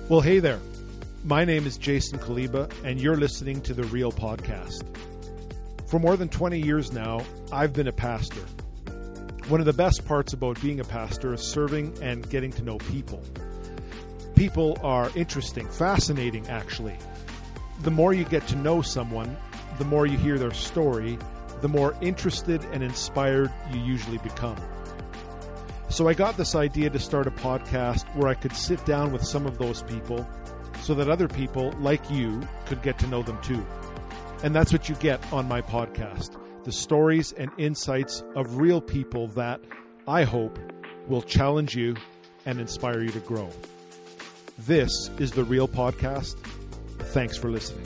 Well, hey there. My name is Jason Kaliba, and you're listening to The Real Podcast. For more than 20 years now, I've been a pastor. One of the best parts about being a pastor is serving and getting to know people. People are interesting, fascinating, actually. The more you get to know someone, the more you hear their story, the more interested and inspired you usually become. So I got this idea to start a podcast where I could sit down with some of those people so that other people like you could get to know them too. And that's what you get on my podcast, the stories and insights of real people that I hope will challenge you and inspire you to grow. This is The Real Podcast. Thanks for listening.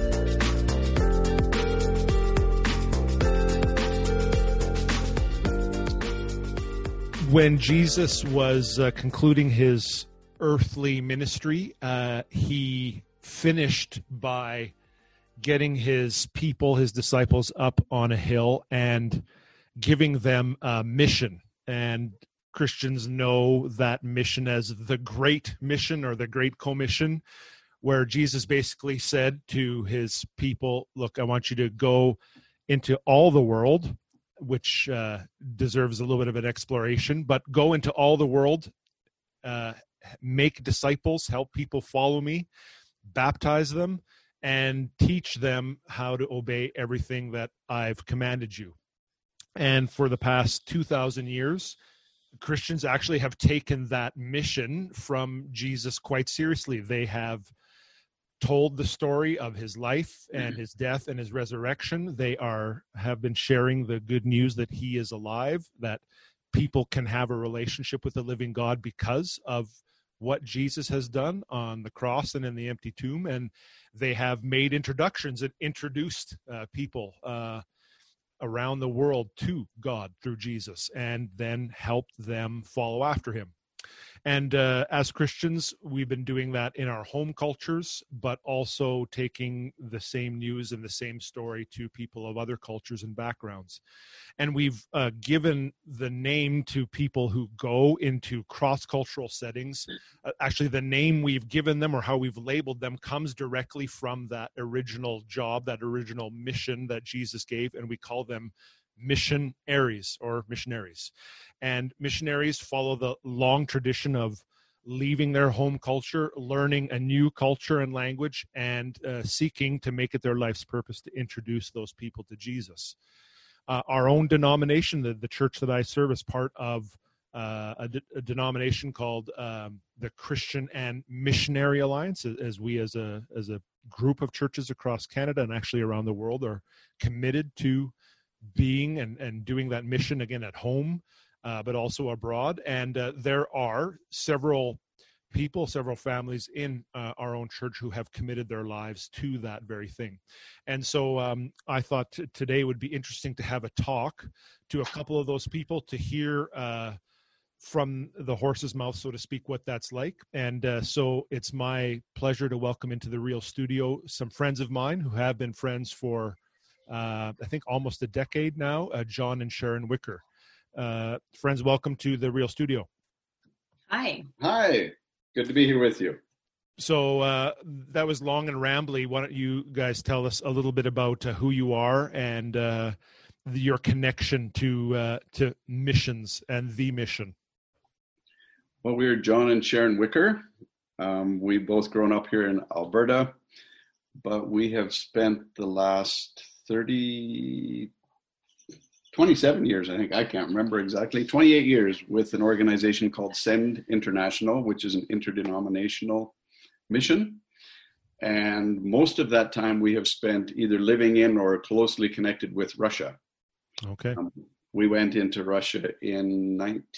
When Jesus was concluding his earthly ministry, he finished by getting his people, his disciples, up on a hill and giving them a mission. And Christians know that mission as the Great Mission or the Great Commission, where Jesus basically said to his people, look, I want you to go into all the world, which deserves a little bit of an exploration, but go into all the world, make disciples, help people follow me, baptize them, and teach them how to obey everything that I've commanded you. And for the past 2,000 years, Christians actually have taken that mission from Jesus quite seriously. They have told the story of his life and his death and his resurrection. They have been sharing the good news that he is alive, that people can have a relationship with the living God because of what Jesus has done on the cross and in the empty tomb. And they have made introductions and introduced people around the world to God through Jesus, and then helped them follow after him. And as Christians, we've been doing that in our home cultures, but also taking the same news and the same story to people of other cultures and backgrounds. And we've given the name to people who go into cross-cultural settings. Actually, the name we've given them or how we've labeled them comes directly from that original job, that original mission that Jesus gave, and we call them missionaries or missionaries. And missionaries follow the long tradition of leaving their home culture, learning a new culture and language, and seeking to make it their life's purpose to introduce those people to Jesus. Our own denomination, the church that I serve, is part of a denomination called the Christian and Missionary Alliance, as we as a group of churches across Canada and actually around the world are committed to being and doing that mission again at home, but also abroad. And there are several people, several families in our own church who have committed their lives to that very thing. And so I thought today would be interesting to have a talk to a couple of those people to hear from the horse's mouth, so to speak, what that's like. And so it's my pleasure to welcome into the Real Studio some friends of mine who have been friends for I think almost a decade now, John and Sharon Wicker. Friends, welcome to the Real Studio. Hi. Hi. Good to be here with you. So that was long and rambly. Why don't you guys tell us a little bit about who you are and your connection to missions and the mission? Well, we're John and Sharon Wicker. We both grown up here in Alberta, but we have spent the last 27 years, I think, I can't remember exactly, 28 years with an organization called SEND International, which is an interdenominational mission. And most of that time we have spent either living in or closely connected with Russia. Okay. We went into Russia in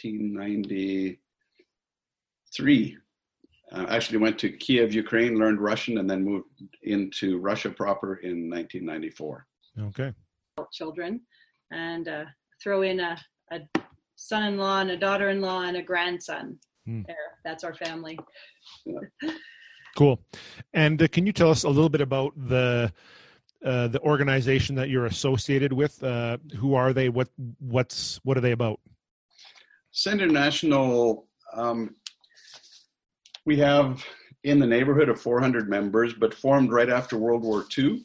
1993. Actually went to Kiev, Ukraine, learned Russian, and then moved into Russia proper in 1994. Okay. Children, and throw in a son-in-law and a daughter-in-law and a grandson. There, that's our family. Yeah. Cool. And can you tell us a little bit about the organization that you're associated with? Who are they? What are they about? SEND International. We have in the neighborhood of 400 members, but formed right after World War II.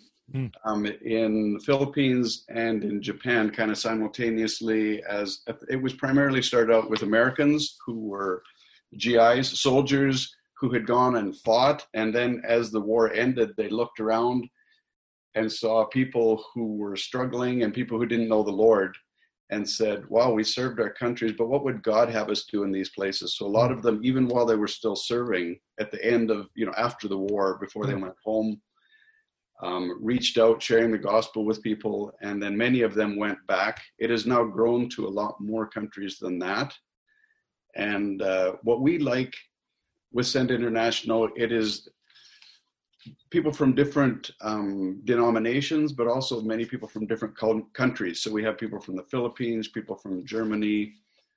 In the Philippines and in Japan, kind of simultaneously. As it was primarily started out with Americans who were GIs, soldiers who had gone and fought, and then as the war ended, they looked around and saw people who were struggling and people who didn't know the Lord, and said, wow, we served our countries, but what would God have us do in these places? So a lot of them, even while they were still serving at the end of, after the war, before they went home, reached out, sharing the gospel with people, and then many of them went back. It has now grown to a lot more countries than that. And what we like with Send International, it is people from different denominations, but also many people from different countries. So we have people from the Philippines, people from Germany,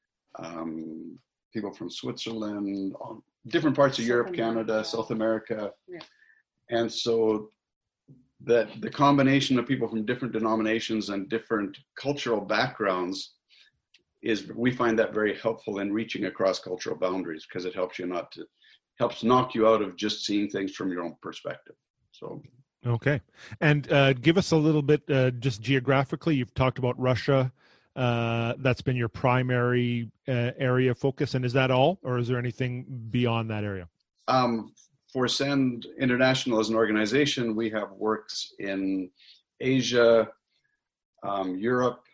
people from Switzerland, different parts of Europe, Canada, South America. Yeah. And so that the combination of people from different denominations and different cultural backgrounds we find that very helpful in reaching across cultural boundaries, because it helps knock you out of just seeing things from your own perspective. So, okay. And give us a little bit, just geographically, you've talked about Russia. That's been your primary area of focus. And is that all, or is there anything beyond that area? For Send International as an organization, we have works in Asia, Europe,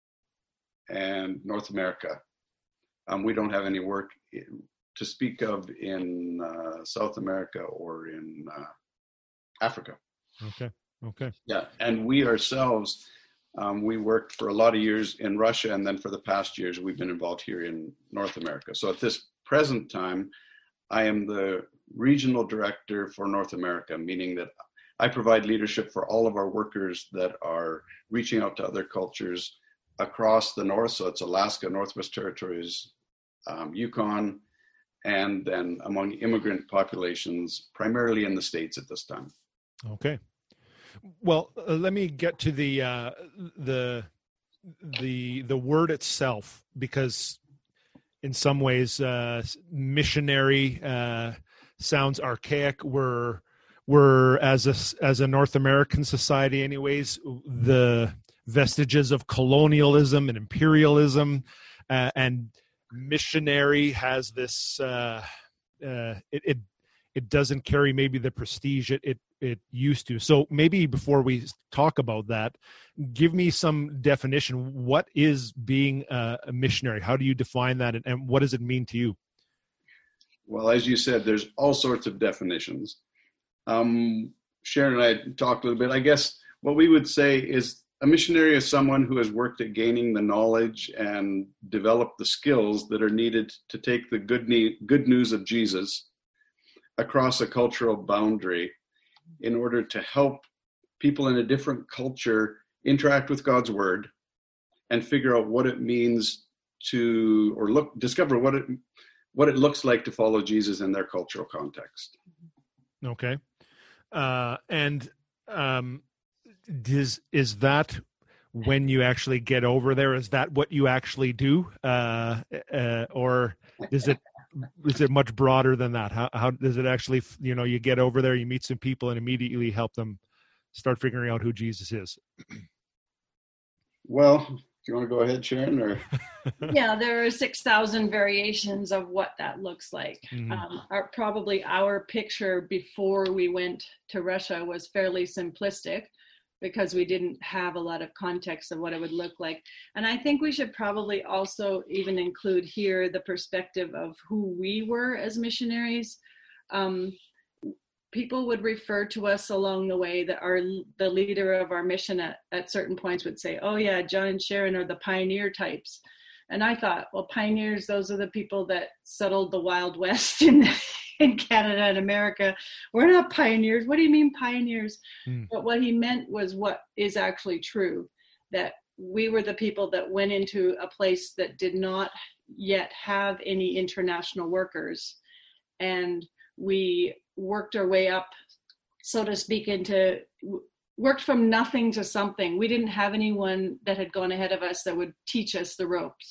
and North America. We don't have any work to speak of in South America or in Africa. Okay. Yeah, and we ourselves, we worked for a lot of years in Russia, and then for the past years, we've been involved here in North America. So at this present time, I am the regional director for North America, meaning that I provide leadership for all of our workers that are reaching out to other cultures across the north. So it's Alaska, Northwest Territories, Yukon, and then among immigrant populations, primarily in the States at this time. Okay. Well, let me get to the word itself, because in some ways, missionary sounds archaic. We're as a North American society, anyways, the vestiges of colonialism and imperialism, and missionary has this. It doesn't carry maybe the prestige it used to. So maybe before we talk about that, give me some definition. What is being a missionary? How do you define that, and what does it mean to you? Well, as you said, there's all sorts of definitions. Sharon and I talked a little bit. I guess what we would say is a missionary is someone who has worked at gaining the knowledge and developed the skills that are needed to take the good news of Jesus across a cultural boundary in order to help people in a different culture interact with God's word and figure out what it means to, discover what it looks like to follow Jesus in their cultural context. Okay. Is that when you actually get over there? Is that what you actually do? Or is it much broader than that? How does it actually, you get over there, you meet some people and immediately help them start figuring out who Jesus is? Well, do you want to go ahead, Sharon? Or yeah, there are 6,000 variations of what that looks like. Mm-hmm. Probably our picture before we went to Russia was fairly simplistic, because we didn't have a lot of context of what it would look like. And I think we should probably also even include here the perspective of who we were as missionaries. People would refer to us along the way that the leader of our mission at certain points would say, oh yeah, John and Sharon are the pioneer types. And I thought, well, pioneers, those are the people that settled the Wild West in Canada and America. We're not pioneers. What do you mean pioneers? But what he meant was what is actually true, that we were the people that went into a place that did not yet have any international workers. And we worked our way up, so to speak, worked from nothing to something. We didn't have anyone that had gone ahead of us that would teach us the ropes.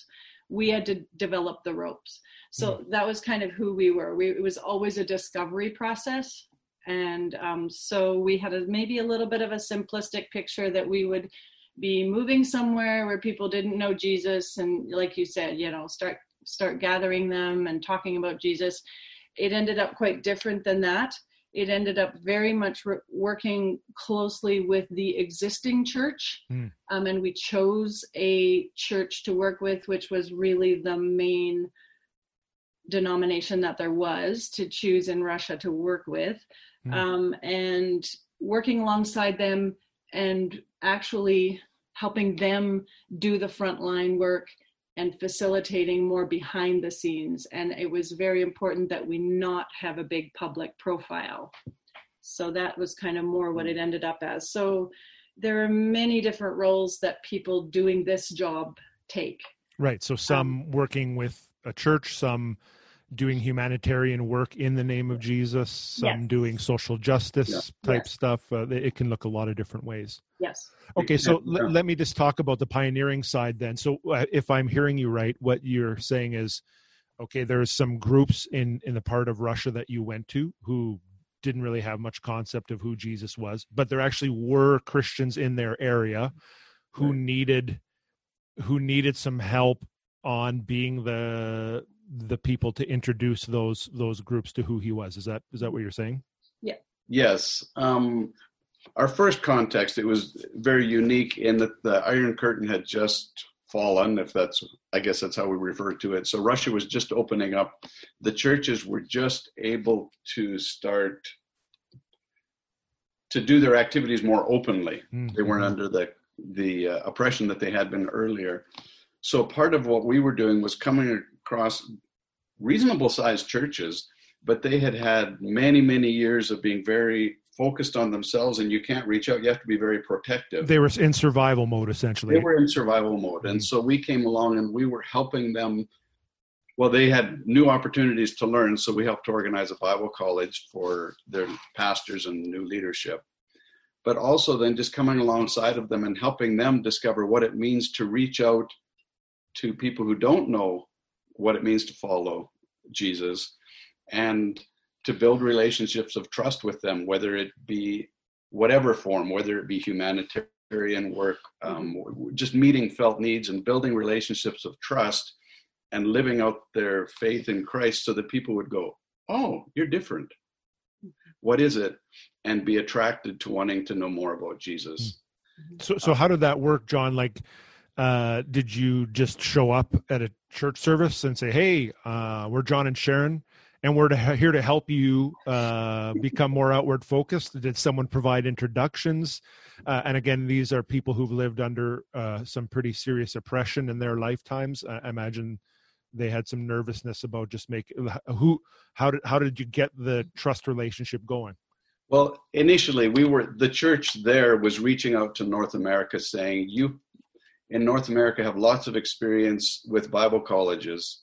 we had to develop the ropes. So that was kind of who we were. It was always a discovery process. And so we had maybe a little bit of a simplistic picture that we would be moving somewhere where people didn't know Jesus. And like you said, start gathering them and talking about Jesus. It ended up quite different than that. It ended up very much working closely with the existing church. And we chose a church to work with, which was really the main denomination that there was to choose in Russia to work with. And working alongside them and actually helping them do the frontline work and facilitating more behind the scenes. And it was very important that we not have a big public profile. So that was kind of more what it ended up as. So there are many different roles that people doing this job take. Right. So some working with a church, some doing humanitarian work in the name of Jesus, some doing social justice type stuff. It can look a lot of different ways. Yes. Okay, so let me just talk about the pioneering side then. So if I'm hearing you right, what you're saying is, okay, there's some groups in the part of Russia that you went to who didn't really have much concept of who Jesus was, but there actually were Christians in their area who needed some help on being the people to introduce those groups to who he was. Is that what you're saying? Yeah. Yes. Our first context, it was very unique in that the Iron Curtain had just fallen, I guess that's how we refer to it. So Russia was just opening up. The churches were just able to start to do their activities more openly. They weren't under the oppression that they had been earlier. So part of what we were doing was coming across reasonable sized churches, but they had many, many years of being very focused on themselves, and you can't reach out. You have to be very protective. They were in survival mode, essentially. They were in survival mode. And so we came along and we were helping them. Well, they had new opportunities to learn, so we helped organize a Bible college for their pastors and new leadership. But also then just coming alongside of them and helping them discover what it means to reach out to people who don't know what it means to follow Jesus, and to build relationships of trust with them, whether it be whatever form, whether it be humanitarian work, just meeting felt needs and building relationships of trust and living out their faith in Christ so that people would go, oh, you're different. What is it? And be attracted to wanting to know more about Jesus. So how did that work, John? Like, did you just show up at a church service and say, hey, we're John and Sharon, and we're here to help you become more outward focused? Did someone provide introductions? And again, these are people who've lived under some pretty serious oppression in their lifetimes. I imagine they had some nervousness about just how did you get the trust relationship going? Well, initially the church there was reaching out to North America saying, you in North America have lots of experience with Bible colleges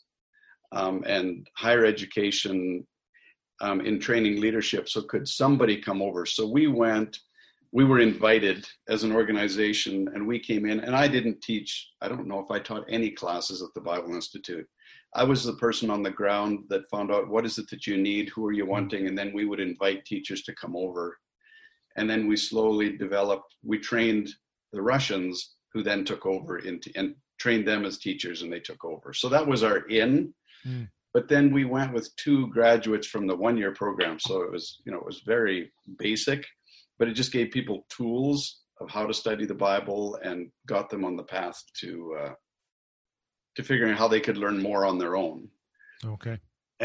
and higher education in training leadership. So could somebody come over? So we were invited as an organization, and we came in, and I didn't teach. I don't know if I taught any classes at the Bible Institute. I was the person on the ground that found out what is it that you need, who are you wanting, and then we would invite teachers to come over. And then we slowly we trained the Russians, who then took over and trained them as teachers, and they took over. So that was our in. But then we went with 2 graduates from the 1-year program. So it was very basic, but it just gave people tools of how to study the Bible and got them on the path to figuring out how they could learn more on their own. Okay.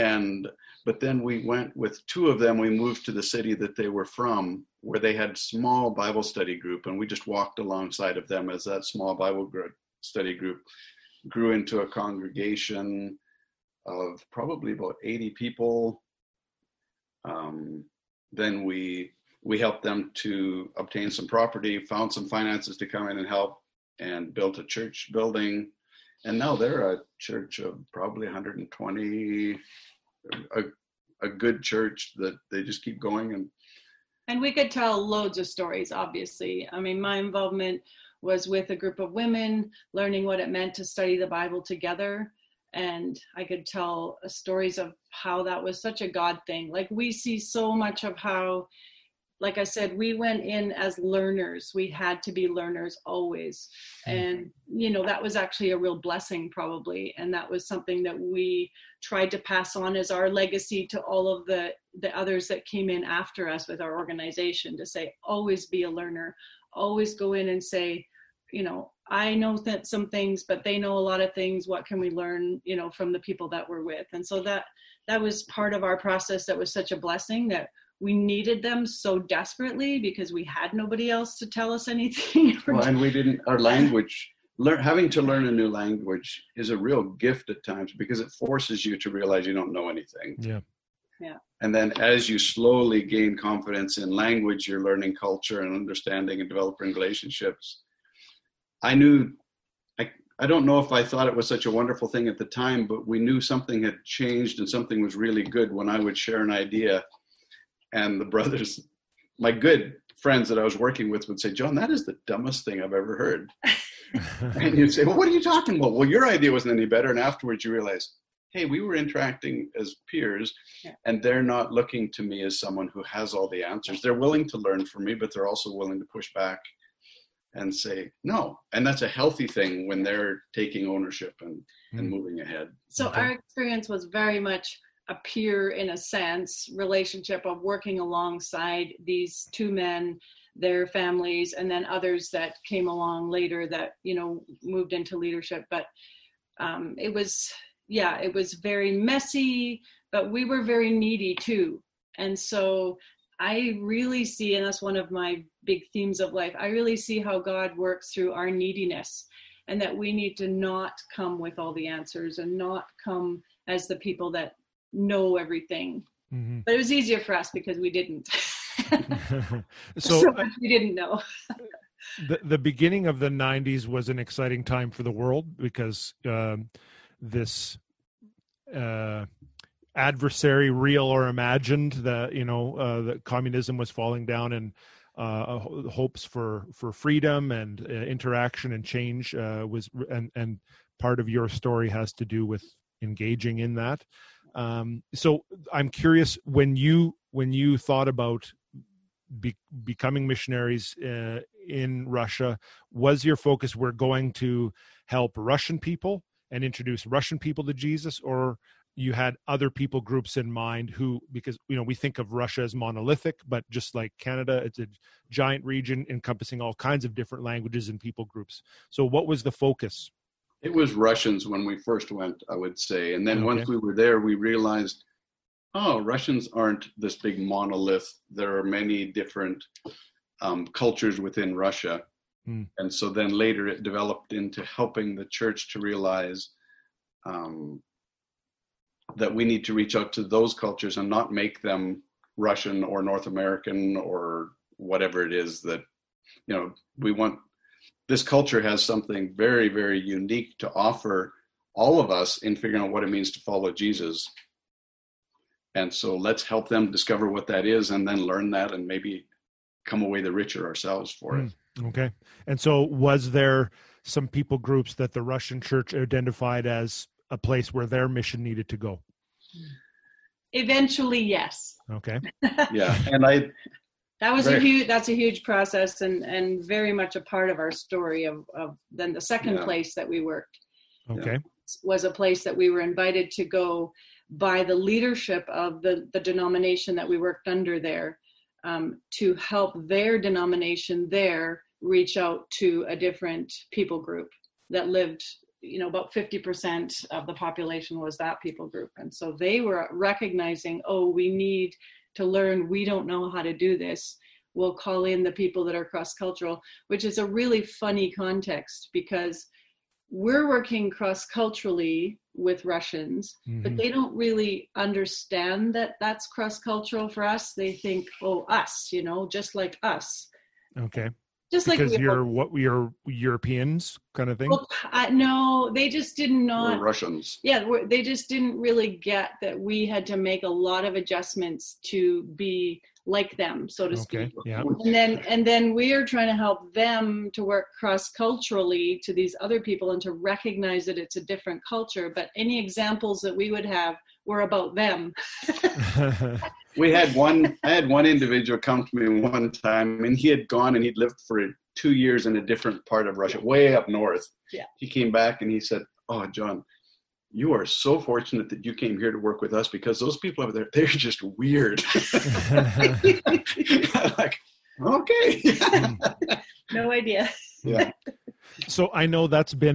But then we went with 2 of them. We moved to the city that they were from, where they had small Bible study group, and we just walked alongside of them as that small Bible study group grew into a congregation of probably about 80 people. Then we helped them to obtain some property, found some finances to come in and help, and built a church building. And now they're a church of probably 120, a good church that they just keep going. And we could tell loads of stories, obviously. I mean, my involvement was with a group of women, learning what it meant to study the Bible together. And I could tell stories of how that was such a God thing. Like, we see so much of how, like I said, we went in as learners. We had to be learners always. And, you know, that was actually a real blessing probably. And that was something that we tried to pass on as our legacy to all of the others that came in after us with our organization, to say, always be a learner, always go in and say, you know, I know that some things, but they know a lot of things. What can we learn, you know, from the people that we're with? And so that was part of our process. That was such a blessing, that we needed them so desperately because we had nobody else to tell us anything. Well, and we didn't, our language, having to learn a new language is a real gift at times, because it forces you to realize you don't know anything. Yeah. Yeah. And then as you slowly gain confidence in language, you're learning culture and understanding and developing relationships. I knew, I don't know if I thought it was such a wonderful thing at the time, but we knew something had changed and something was really good when I would share an idea, and the brothers, my good friends that I was working with, would say, John, that is the dumbest thing I've ever heard. And you'd say, well, what are you talking about? Well, your idea wasn't any better. And afterwards you realize, hey, we were interacting as peers, and they're not looking to me as someone who has all the answers. They're willing to learn from me, but they're also willing to push back and say no. And that's a healthy thing when they're taking ownership and moving ahead. So our experience was very much a peer, in a sense, relationship of working alongside these two men, their families, and then others that came along later that, you know, moved into leadership. But it was very messy, but we were very needy too. And so I really see, and that's one of my big themes of life, I really see how God works through our neediness, and that we need to not come with all the answers and not come as the people that know everything. Mm-hmm. But it was easier for us because we didn't. So we didn't know. The beginning of the 90s was an exciting time for the world, because this adversary, real or imagined, that communism was falling down, and hopes for freedom and interaction and change and part of your story has to do with engaging in that. So I'm curious, when you thought about becoming missionaries in Russia, was your focus, we're going to help Russian people and introduce Russian people to Jesus, or you had other people groups in mind who, because, you know, we think of Russia as monolithic, but just like Canada, it's a giant region encompassing all kinds of different languages and people groups. So what was the focus? It was Russians when we first went, I would say. And then once we were there, we realized, oh, Russians aren't this big monolith. There are many different cultures within Russia. And so then later it developed into helping the church to realize that we need to reach out to those cultures and not make them Russian or North American or whatever it is that, you know, we want. This culture has something very, very unique to offer all of us in figuring out what it means to follow Jesus. And so let's help them discover what that is, and then learn that, and maybe come away the richer ourselves for it. Okay. And so was there some people groups that the Russian church identified as a place where their mission needed to go? Eventually, yes. Okay. Yeah. And that's a huge process, and very much a part of our story of then the second place that we worked. Okay. Was a place that we were invited to go by the leadership of the denomination that we worked under there, to help their denomination there reach out to a different people group that lived, you know, about 50% of the population was that people group. And so they were recognizing, oh, we need to learn, we don't know how to do this. We'll call in the people that are cross-cultural, which is a really funny context, because we're working cross-culturally with Russians, but they don't really understand that that's cross-cultural for us. They think, oh, us, you know, just like us. Okay. Just because like you're Europeans kind of thing? Well, no, they just did not. We're Russians. Yeah, they just didn't really get that we had to make a lot of adjustments to be like them, so to Okay. speak. Yeah. And then we're trying to help them to work cross-culturally to these other people and to recognize that it's a different culture. But any examples that we would have were about them. I had one individual come to me one time, and he had gone and he'd lived for 2 years in a different part of Russia, way up north. Yeah. He came back and he said, "Oh, John, you are so fortunate that you came here to work with us, because those people over there, they're just weird." Like, okay. No idea. Yeah. So I know that's been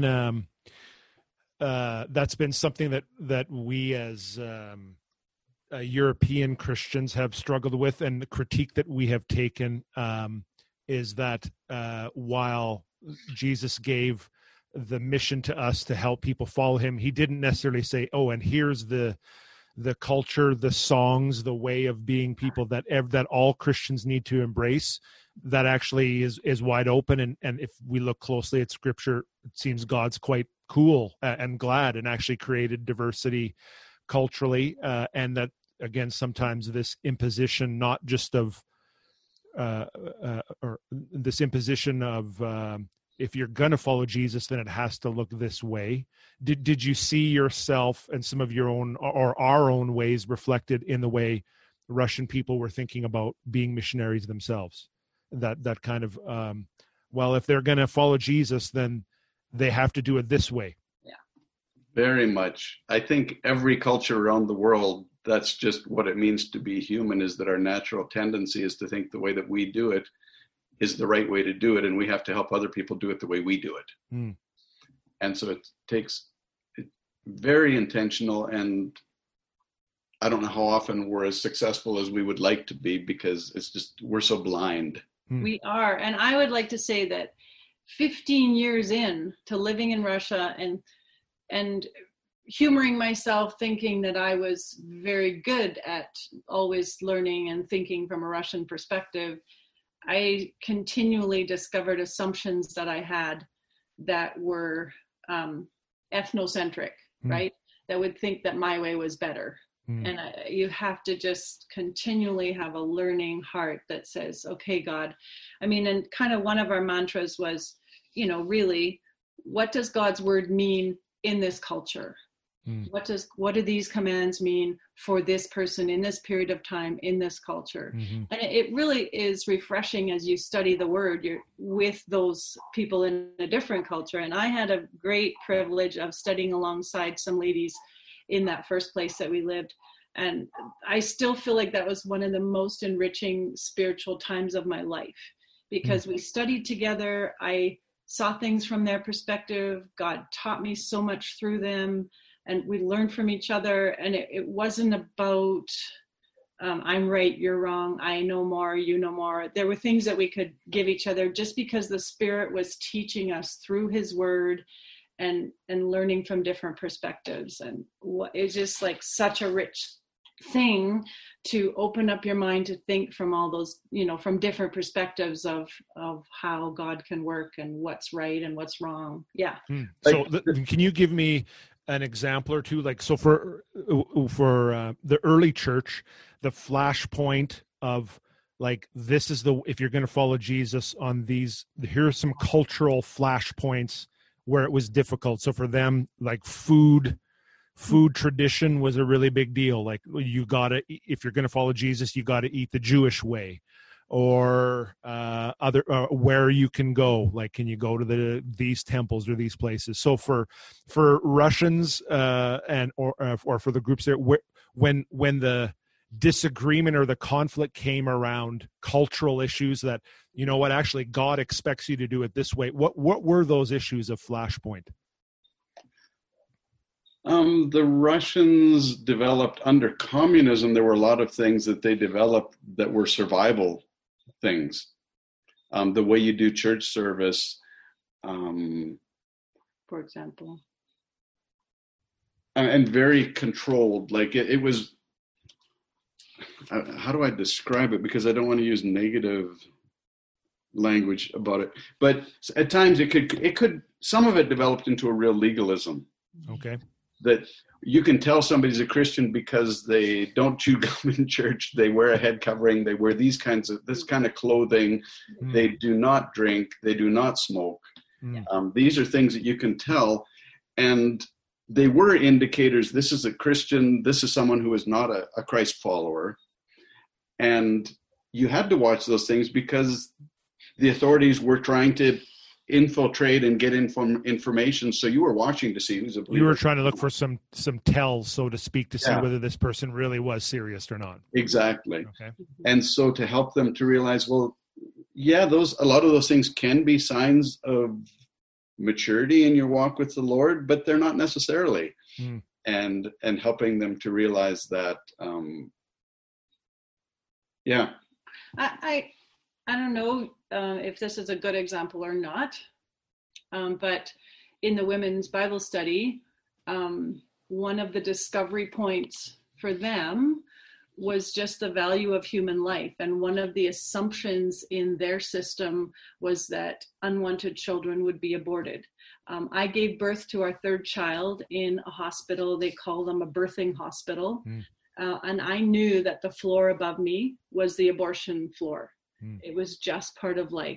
something that we as European Christians have struggled with, and the critique that we have taken is that while Jesus gave the mission to us to help people follow him, he didn't necessarily say, "Oh, and here's the culture, the songs, the way of being people that all Christians need to embrace." That actually is wide open, and if we look closely at Scripture, it seems God's quite cool and glad, and actually created diversity culturally, and that again sometimes this imposition, not just of or this imposition of if you're going to follow Jesus, then it has to look this way. Did you see yourself and some of your own or our own ways reflected in the way Russian people were thinking about being missionaries themselves? That kind of, well, if they're going to follow Jesus, then they have to do it this way. Yeah. Very much. I think every culture around the world, that's just what it means to be human, is that our natural tendency is to think the way that we do it is the right way to do it, and we have to help other people do it the way we do it. Mm. And so it takes very intentional, and I don't know how often we're as successful as we would like to be, because it's just, we're so blind. We are. And I would like to say that 15 years in to living in Russia and humoring myself, thinking that I was very good at always learning and thinking from a Russian perspective, I continually discovered assumptions that I had that were ethnocentric, right? That would think that my way was better. And you have to just continually have a learning heart that says, okay, God. I mean, and kind of one of our mantras was, really, what does God's word mean in this culture? What do these commands mean for this person in this period of time, in this culture? And it really is refreshing as you study the word, you're with those people in a different culture. And I had a great privilege of studying alongside some ladies in that first place that we lived. And I still feel like that was one of the most enriching spiritual times of my life, because we studied together. I saw things from their perspective. God taught me so much through them, and we learned from each other. And it wasn't about, I'm right, you're wrong, I know more, you know more. There were things that we could give each other just because the Spirit was teaching us through his word and learning from different perspectives. And it's just like such a rich thing to open up your mind to think from all those, from different perspectives of how God can work and what's right and what's wrong. Yeah. So can you give me an example or two? Like, so for the early church, the flashpoint of like, this is if you're going to follow Jesus on these, here are some cultural flashpoints where it was difficult. So for them, like food tradition was a really big deal. Like, if you're going to follow Jesus, you got to eat the Jewish way, or where you can go. Like, can you go to these temples or these places? So for Russians or for the groups there, when the disagreement or the conflict came around cultural issues that, actually God expects you to do it this way. What were those issues of Flashpoint? The Russians developed under communism. There were a lot of things that they developed that were survival things. The way you do church service, for example, and very controlled. Like it was. How do I describe it? Because I don't want to use negative language about it. But at times it could. Some of it developed into a real legalism. Okay. that you can tell somebody's a Christian because they don't chew gum in church, they wear a head covering, they wear this kind of clothing, they do not drink, they do not smoke. These are things that you can tell, and they were indicators. This is a Christian, this is someone who is not a Christ follower. And you had to watch those things because the authorities were trying to infiltrate and get information. So you were watching to see who's a believer. You were trying to look for some tells, so to speak, to see whether this person really was serious or not. Exactly. Okay. And so to help them to realize, well, yeah, a lot of those things can be signs of maturity in your walk with the Lord, but they're not necessarily. And helping them to realize that, I don't know if this is a good example or not, but in the women's Bible study, one of the discovery points for them was just the value of human life. And one of the assumptions in their system was that unwanted children would be aborted. I gave birth to our third child in a hospital. They call them a birthing hospital. And I knew that the floor above me was the abortion floor. It was just part of life.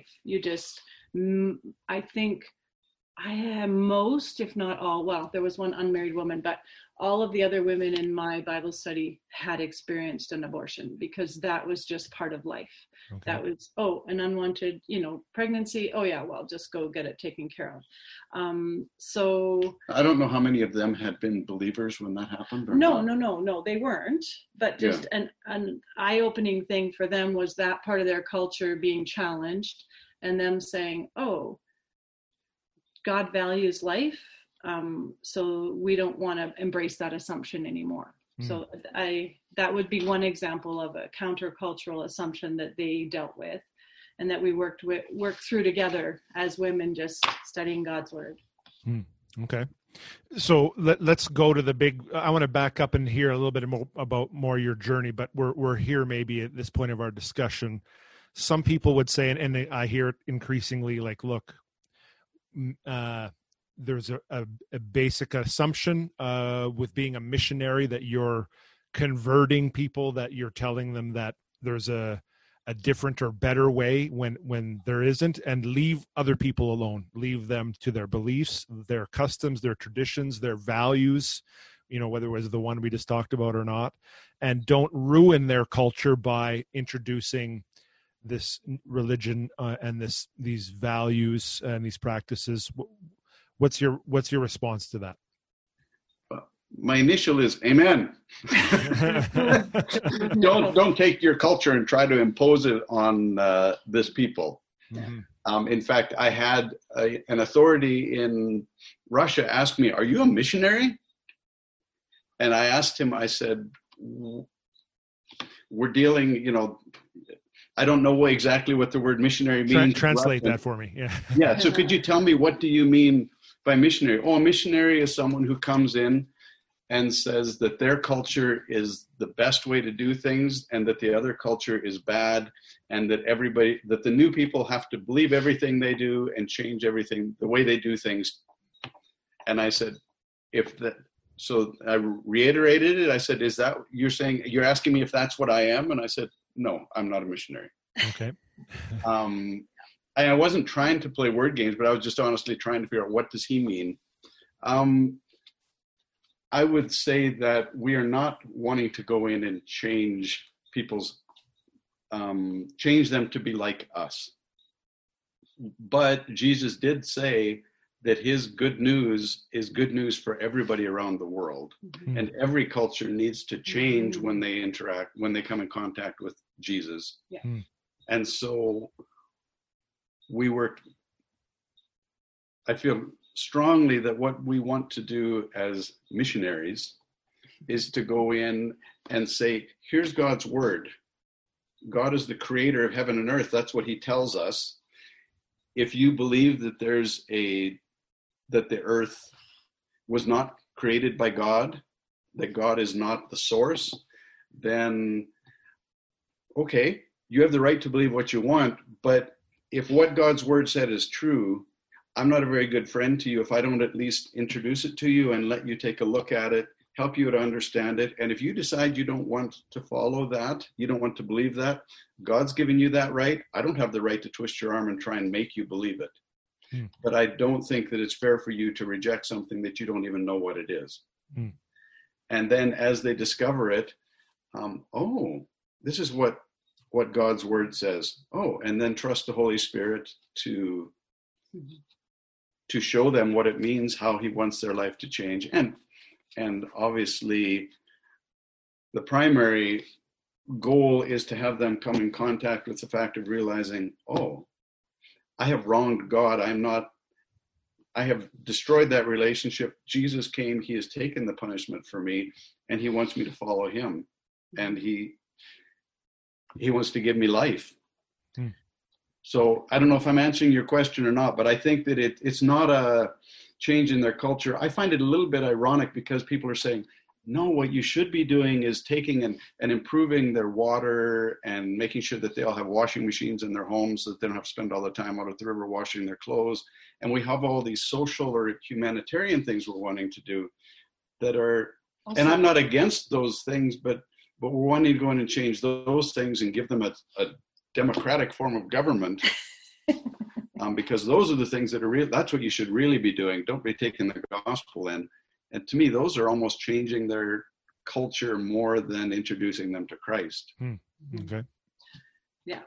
I think I had most, if not all, well, there was one unmarried woman, but all of the other women in my Bible study had experienced an abortion because that was just part of life. Okay. That was, an unwanted, pregnancy. Oh yeah, well, just go get it taken care of. So I don't know how many of them had been believers when that happened. No, they weren't. But just an eye-opening thing for them was that part of their culture being challenged and them saying, God values life. So we don't want to embrace that assumption anymore. So that would be one example of a countercultural assumption that they dealt with and that we worked through together as women, just studying God's word. Okay. So let's go to the big, I want to back up and hear a little bit about your journey, but we're here maybe at this point of our discussion. Some people would say, and I hear it increasingly, like, look, there's a basic assumption with being a missionary that you're converting people, that you're telling them that there's a different or better way when there isn't, and leave other people alone, leave them to their beliefs, their customs, their traditions, their values, whether it was the one we just talked about or not, and don't ruin their culture by introducing this religion and these values and these practices. What's your response to that? My initial is amen. Don't take your culture and try to impose it on this people. In fact, I had an authority in Russia ask me, "Are you a missionary?" And I asked him, I said, "We're dealing, I don't know exactly what the word missionary means." Translate that for me. Yeah. So could you tell me, what do you mean by missionary? A missionary is someone who comes in and says that their culture is the best way to do things and that the other culture is bad, and that the new people have to believe everything they do and change everything, the way they do things. And I said, so I reiterated it. I said, is that, you're asking me if that's what I am? And I said, no, I'm not a missionary. Okay. I wasn't trying to play word games, but I was just honestly trying to figure out, what does he mean? I would say that we are not wanting to go in and change change them to be like us. But Jesus did say that his good news is good news for everybody around the world. And every culture needs to change when they come in contact with Jesus. Yeah. And so I feel strongly that what we want to do as missionaries is to go in and say, here's God's word. God is the creator of heaven and earth. That's what he tells us. If you believe that that the earth was not created by God, that God is not the source, then okay, you have the right to believe what you want. But if what God's word said is true, I'm not a very good friend to you if I don't at least introduce it to you and let you take a look at it, help you to understand it. And if you decide you don't want to follow that, you don't want to believe that, God's given you that right. I don't have the right to twist your arm and try and make you believe it. But I don't think that it's fair for you to reject something that you don't even know what it is. And then as they discover it, this is what God's word says. And then trust the Holy Spirit to show them what it means, how he wants their life to change. And obviously the primary goal is to have them come in contact with the fact of realizing, I have wronged God. I have destroyed that relationship. Jesus came, he has taken the punishment for me, and he wants me to follow him. And he wants to give me life. So I don't know if I'm answering your question or not, but I think that it's not a change in their culture. I find it a little bit ironic because people are saying, no, what you should be doing is taking and improving their water and making sure that they all have washing machines in their homes so that they don't have to spend all the time out at the river washing their clothes. And we have all these social or humanitarian things we're wanting to do that are, also, and I'm not against those things, but we're wanting to go in and change those things and give them a democratic form of government. Because those are the things that are real. That's what you should really be doing. Don't be taking the gospel in. And to me, those are almost changing their culture more than introducing them to Christ. Okay. Yeah.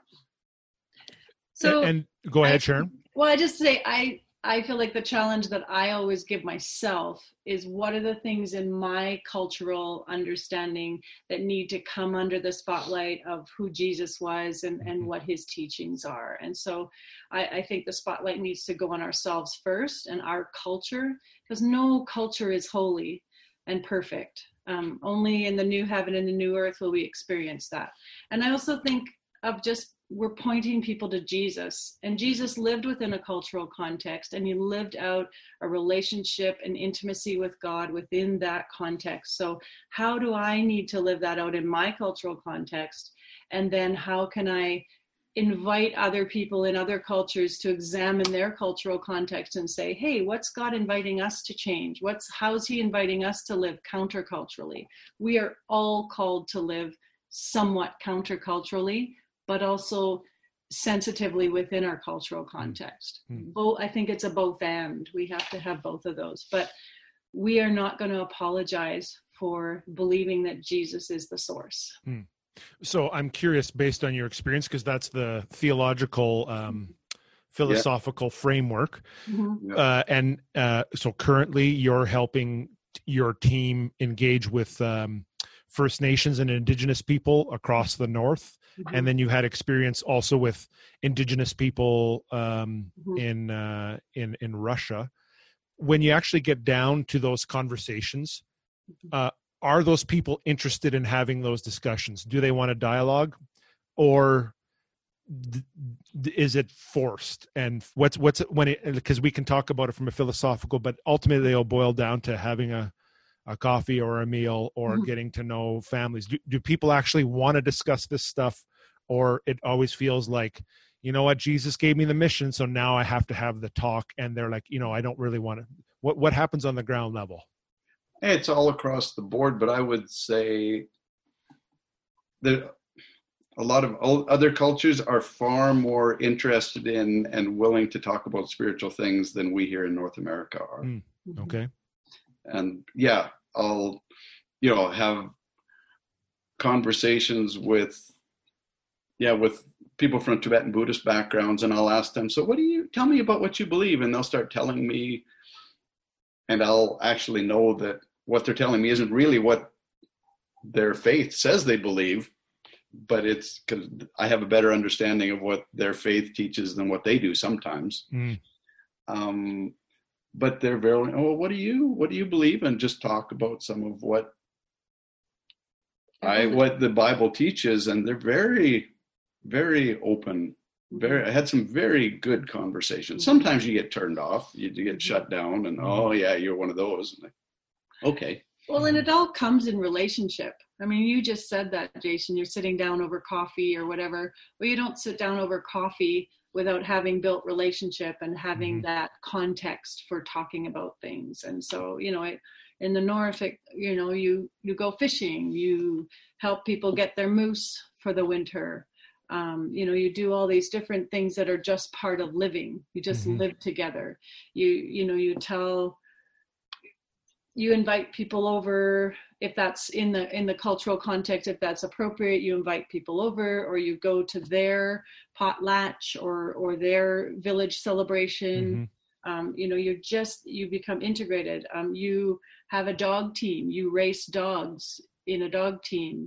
So, and go ahead, Sharon. Well, I just say, I feel like the challenge that I always give myself is what are the things in my cultural understanding that need to come under the spotlight of who Jesus was and what his teachings are. And so I think the spotlight needs to go on ourselves first and our culture, because no culture is holy and perfect. Only in the new heaven and the new earth will we experience that. And I also think of just, we're pointing people to Jesus, and Jesus lived within a cultural context, and he lived out a relationship and intimacy with God within that context. So how do I need to live that out in my cultural context? And then how can I invite other people in other cultures to examine their cultural context and say, hey, what's God inviting us to change? How's he inviting us to live counterculturally? We are all called to live somewhat counterculturally, but also sensitively within our cultural context. I think it's a both and. We have to have both of those. But we are not going to apologize for believing that Jesus is the source. So I'm curious, based on your experience, because that's the theological, philosophical framework. So currently you're helping your team engage with First Nations and Indigenous people across the North. And then you had experience also with Indigenous people in Russia. When you actually get down to those conversations, are those people interested in having those discussions? Do they want a dialogue, or is it forced? And what's when it, because we can talk about it from a philosophical, but ultimately they'll boil down to having a coffee or a meal or getting to know families. Do people actually want to discuss this stuff, or it always feels like, you know what, Jesus gave me the mission, so now I have to have the talk, and they're like, I don't really want to. What happens on the ground level? It's all across the board, but I would say that a lot of other cultures are far more interested in and willing to talk about spiritual things than we here in North America are. Okay. And yeah, I'll, have conversations with people from Tibetan Buddhist backgrounds, and I'll ask them, so tell me about what you believe? And they'll start telling me, and I'll actually know that what they're telling me isn't really what their faith says they believe, but it's because I have a better understanding of what their faith teaches than what they do sometimes. But they're very, what do you believe? And just talk about some of what the Bible teaches. And they're very, very open. I had some very good conversations. Sometimes you get turned off, you get shut down, and you're one of those. Okay. Well, and it all comes in relationship. I mean, you just said that, Jason, you're sitting down over coffee or whatever. Well, you don't sit down over coffee without having built relationship and having that context for talking about things. And so, in the north, you go fishing, you help people get their moose for the winter. You do all these different things that are just part of living. You just live together. You invite people over if that's in the cultural context, if that's appropriate. You invite people over, or you go to their potlatch or their village celebration. You become integrated. You have a dog team. You race dogs in a dog team.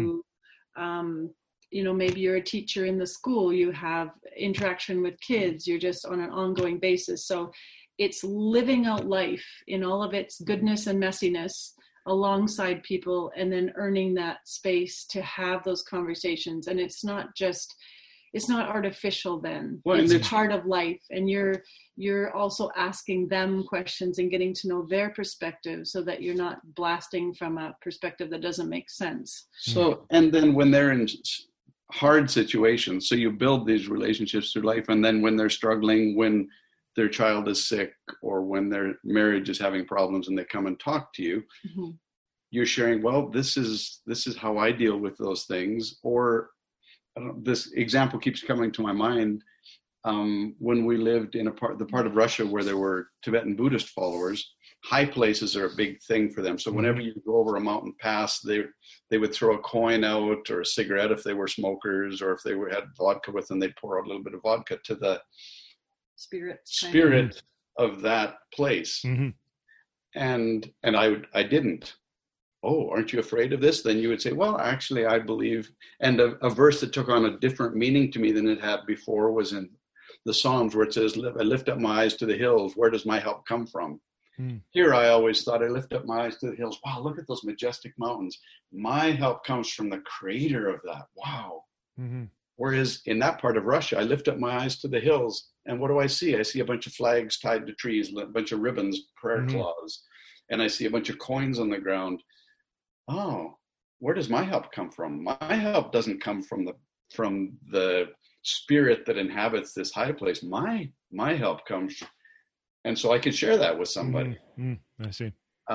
Maybe you're a teacher in the school. You have interaction with kids. You're just on an ongoing basis. So it's living out life in all of its goodness and messiness alongside people, and then earning that space to have those conversations. And it's not artificial then. Well, it's part of life. And you're also asking them questions and getting to know their perspective, so that you're not blasting from a perspective that doesn't make sense. So, and then when they're in hard situations, so you build these relationships through life, and then when they're struggling, when their child is sick, or when their marriage is having problems and they come and talk to you, you're sharing, well, this is how I deal with those things. Or this example keeps coming to my mind. When we lived in the part of Russia where there were Tibetan Buddhist followers, high places are a big thing for them. So whenever you go over a mountain pass, they would throw a coin out, or a cigarette if they were smokers, or if they had vodka with them, they'd pour out a little bit of vodka to the spirit of that place. And I didn't. Oh, aren't you afraid of this? Then you would say, well, actually, I believe. And a verse that took on a different meaning to me than it had before was in the Psalms, where it says, I lift up my eyes to the hills. Where does my help come from? Here, I always thought, I lift up my eyes to the hills. Wow, look at those majestic mountains. My help comes from the creator of that. Wow. Whereas in that part of Russia, I lift up my eyes to the hills, and what do I see? I see a bunch of flags tied to trees, a bunch of ribbons, prayer cloths, and I see a bunch of coins on the ground. Oh, where does my help come from? My help doesn't come from the spirit that inhabits this high place. My help comes, and so I could share that with somebody. I see.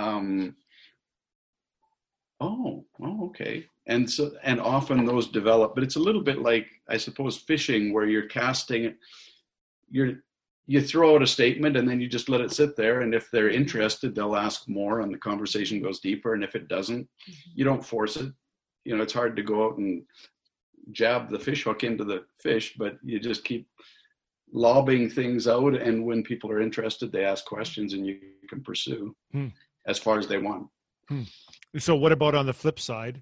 Okay. And often those develop, but it's a little bit like, I suppose, fishing, where you're casting, you throw out a statement and then you just let it sit there. And if they're interested, they'll ask more and the conversation goes deeper. And if it doesn't, you don't force it. It's hard to go out and jab the fish hook into the fish, but you just keep lobbing things out. And when people are interested, they ask questions and you can pursue as far as they want. So what about on the flip side?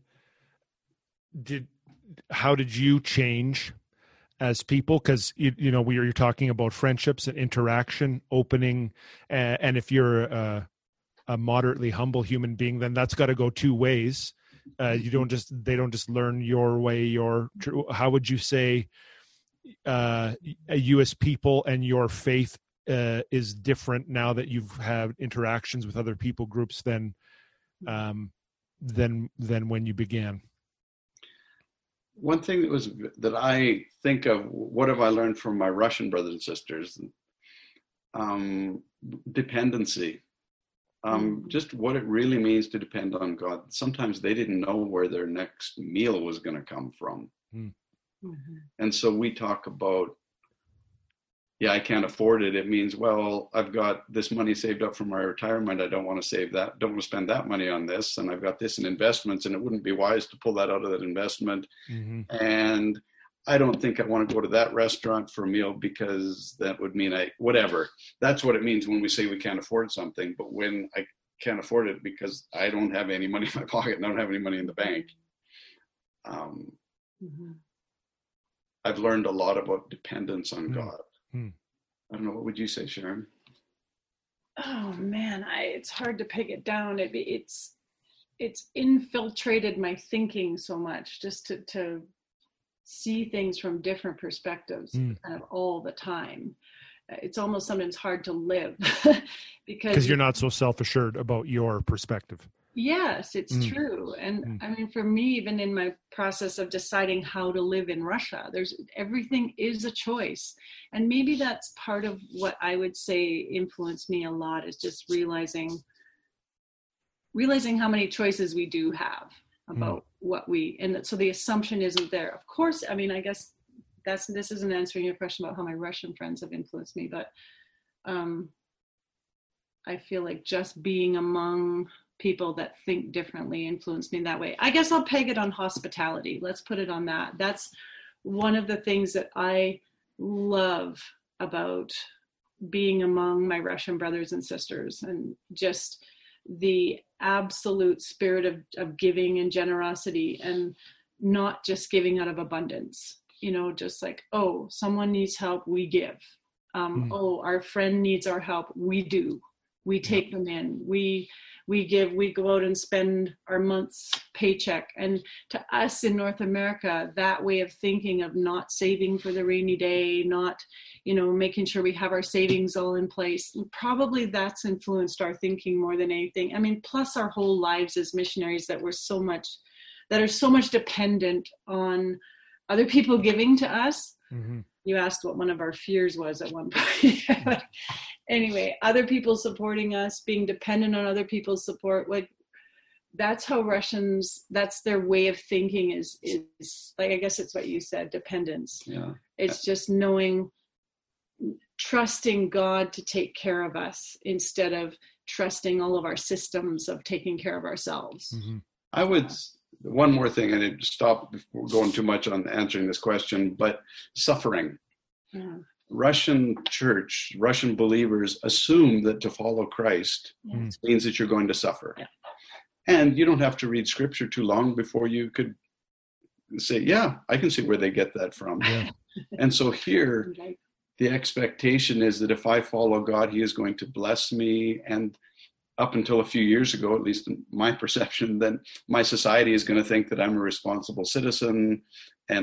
How did you change as people? Because you're talking about friendships and interaction, opening, and if you're a moderately humble human being, then that's got to go two ways. They don't just learn your way. How would you say you as people and your faith is different now that you've had interactions with other people groups than when you began? One thing that I think of, what have I learned from my Russian brothers and sisters? Dependency. Just what it really means to depend on God. Sometimes they didn't know where their next meal was going to come from. And so we talk about, I can't afford it. It means, well, I've got this money saved up for my retirement. I don't want to save that. Don't want to spend that money on this. And I've got this in investments, and it wouldn't be wise to pull that out of that investment. And I don't think I want to go to that restaurant for a meal, because that would mean whatever. That's what it means when we say we can't afford something. But when I can't afford it because I don't have any money in my pocket and I don't have any money in the bank. I've learned a lot about dependence on God. I don't know. What would you say, Sharon? Oh man, it's hard to peg it down. It's infiltrated my thinking so much, just to see things from different perspectives kind of all the time. It's almost sometimes hard to live because you're not so self-assured about your perspective. Yes, it's true. And I mean, for me, even in my process of deciding how to live in Russia, everything is a choice. And maybe that's part of what I would say influenced me a lot, is just realizing how many choices we do have about and so the assumption isn't there. Of course, I mean, I guess this isn't answering your question about how my Russian friends have influenced me, but I feel like just being among people that think differently influenced me that way. I guess I'll peg it on hospitality. Let's put it on that. That's one of the things that I love about being among my Russian brothers and sisters, and just the absolute spirit of giving and generosity, and not just giving out of abundance, just like, oh, someone needs help, we give. Oh, our friend needs our help, we do. We take them in, we give, we go out and spend our month's paycheck. And to us in North America, that way of thinking of not saving for the rainy day, not, making sure we have our savings all in place, probably that's influenced our thinking more than anything. I mean, plus our whole lives as missionaries that are so much dependent on other people giving to us. Mm-hmm. You asked what one of our fears was at one point. Anyway, other people supporting us, being dependent on other people's support, like that's how Russians, that's their way of thinking is like, I guess it's what you said, dependence. Yeah. It's just trusting God to take care of us instead of trusting all of our systems of taking care of ourselves. Mm-hmm. One more thing, and I'd stop before going too much on answering this question, but suffering. Yeah. Russian church, Russian believers assume that to follow Christ means that you're going to suffer. Yeah. And you don't have to read scripture too long before you could say, yeah, I can see where they get that from. Yeah. And so here, the expectation is that if I follow God, he is going to bless me. And up until a few years ago, at least in my perception, then my society is going to think that I'm a responsible citizen. And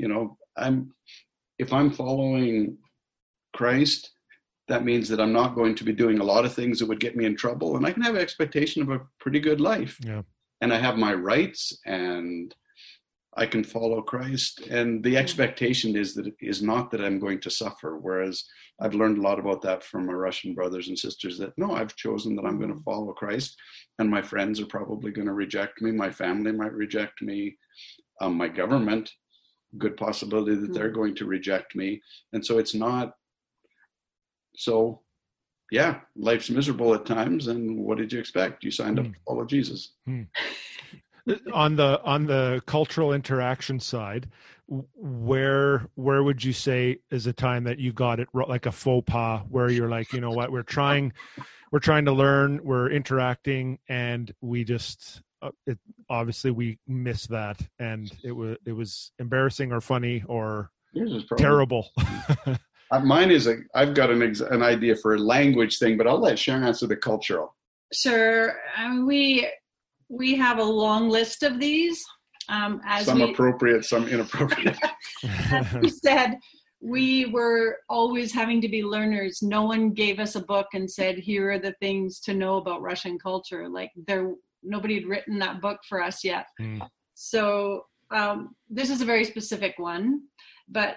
if I'm following Christ, that means that I'm not going to be doing a lot of things that would get me in trouble, and I can have an expectation of a pretty good life. Yeah. And I have my rights, and I can follow Christ. And the expectation is not that I'm going to suffer. Whereas I've learned a lot about that from my Russian brothers and sisters, that no, I've chosen that I'm going to follow Christ, and my friends are probably going to reject me. My family might reject me. My government, good possibility that they're going to reject me. And so it's not. So, yeah, life's miserable at times, and what did you expect? You signed up to follow Jesus. On the cultural interaction side, where would you say is a time that you got it like a faux pas, where you're like, you know what, we're trying to learn, we're interacting, and we just obviously we missed that, and it was embarrassing or funny or terrible. Mine is I've got an idea for a language thing, but I'll let Sharon answer the cultural. Sure. We have a long list of these. Some appropriate, some inappropriate. As you said, we were always having to be learners. No one gave us a book and said, here are the things to know about Russian culture. Like nobody had written that book for us yet. So this is a very specific one, but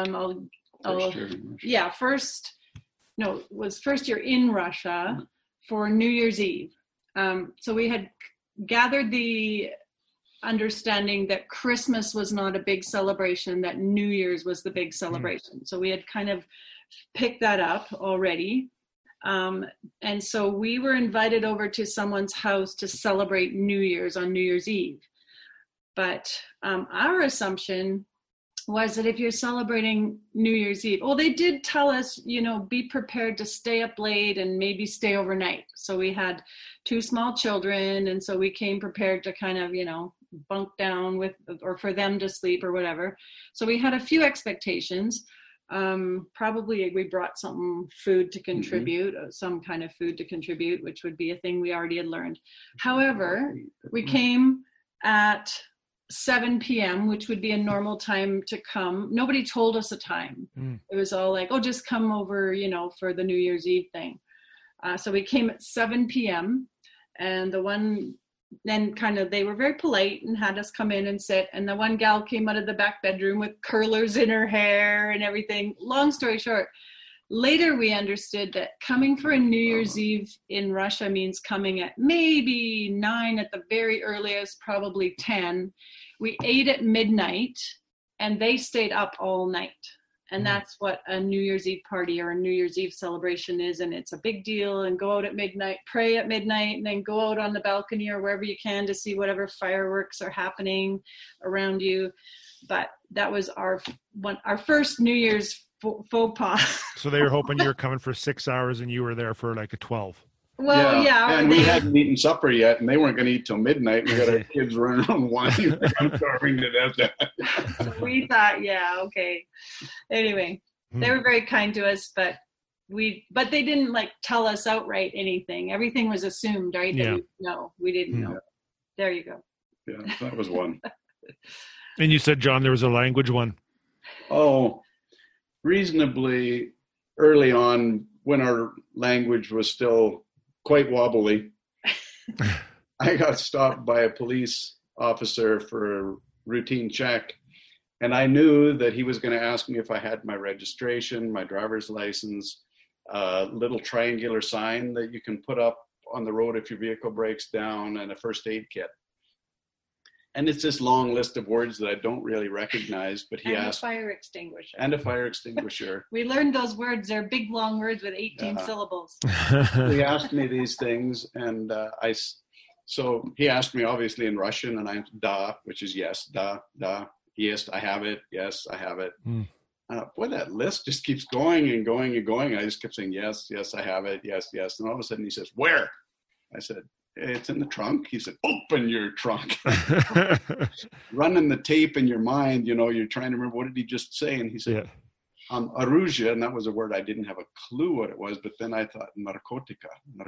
first year in Russia for New Year's Eve. So we had gathered the understanding that Christmas was not a big celebration, that New Year's was the big celebration. So we had kind of picked that up already. And so we were invited over to someone's house to celebrate New Year's on New Year's Eve. But our assumption was that if you're celebrating New Year's Eve, they did tell us, be prepared to stay up late and maybe stay overnight. So we had 2 small children, and so we came prepared to kind of, bunk down with, or for them to sleep or whatever. So we had a few expectations. Probably we brought some food to contribute, some kind of food to contribute, which would be a thing we already had learned. However, we came at 7 p.m., which would be a normal time to come. Nobody told us a time. It was all like, just come over, for the New Year's Eve thing. So we came at 7 p.m. and the one then kind of, they were very polite and had us come in and sit. And the one gal came out of the back bedroom with curlers in her hair and everything. Long story short, later we understood that coming for a New Year's Eve in Russia means coming at maybe 9 at the very earliest, probably 10. We ate at midnight and they stayed up all night. And that's what a New Year's Eve party or a New Year's Eve celebration is. And it's a big deal. And go out at midnight, pray at midnight, and then go out on the balcony or wherever you can to see whatever fireworks are happening around you. But that was our first New Year's faux pas. So they were hoping you were coming for 6 hours and you were there for like a 12. Well, yeah. And we hadn't eaten supper yet, and they weren't going to eat till midnight. We got our kids running around whining. I'm starving to death. So we thought, yeah, okay. Anyway, they were very kind to us, but they didn't like tell us outright anything. Everything was assumed, right? Yeah. We didn't know. There you go. Yeah, that was one. And you said, John, there was a language one. Oh, reasonably early on, when our language was still quite wobbly, I got stopped by a police officer for a routine check. And I knew that he was going to ask me if I had my registration, my driver's license, a little triangular sign that you can put up on the road if your vehicle breaks down, and a first aid kit. And it's this long list of words that I don't really recognize, but he asked. A fire extinguisher. And a fire extinguisher. We learned those words. They're big, long words with 18 syllables. He asked me these things, and so he asked me obviously in Russian, and I answered da, which is yes, da, yes, I have it, yes, I have it. Boy, that list just keeps going and going and going. I just kept saying, yes, yes, I have it, yes, yes. And all of a sudden he says, where? I said, it's in the trunk. He said, open your trunk. Running the tape in your mind, you're trying to remember, what did he just say? And he said, oruzhye, and that was a word I didn't have a clue what it was, but then I thought, narcotica.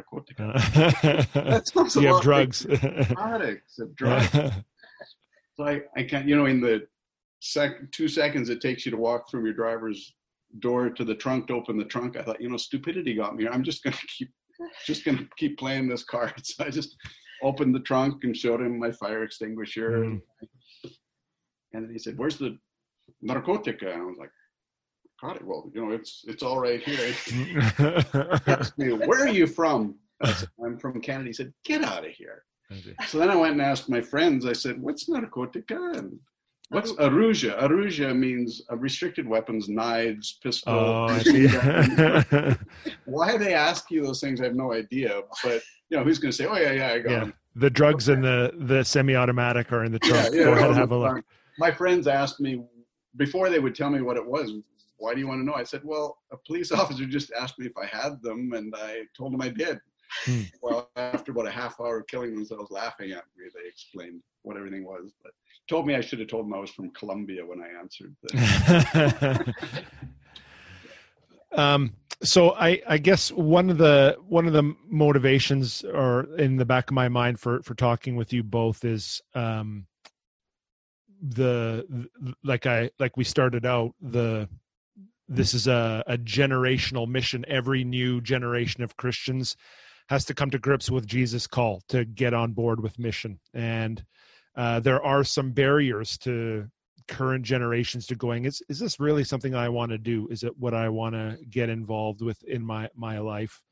That sounds a lot drugs. Like narcotics, drugs. So I can't, in the 2 seconds it takes you to walk from your driver's door to the trunk to open the trunk, I thought, stupidity got me here. I'm just going to keep playing this card. So I just opened the trunk and showed him my fire extinguisher. And then he said, where's the narcotica? And I was like, got it. Well, it's all right here. He asked me, where are you from? I said, I'm from Canada. He said, get out of here. So then I went and asked my friends, I said, what's narcotica? And what's oruzhye? Oruzhye means restricted weapons, knives, pistols. Oh, I see. Why they ask you those things, I have no idea. But, who's going to say, oh, yeah, I got them. The drugs and the semi-automatic are in the trunk. Yeah, Go ahead and have a look. My friends asked me, before they would tell me what it was, why do you want to know? I said, well, a police officer just asked me if I had them, and I told him I did. Well, after about a half hour of killing themselves laughing at me, they explained what everything was. But told me I should have told them I was from Colombia when I answered. So I guess one of the motivations, or in the back of my mind for talking with you both, is like we started out, this is a generational mission. Every new generation of Christians has to come to grips with Jesus' call to get on board with mission. And there are some barriers to current generations to going, is this really something I want to do? Is it what I want to get involved with in my life?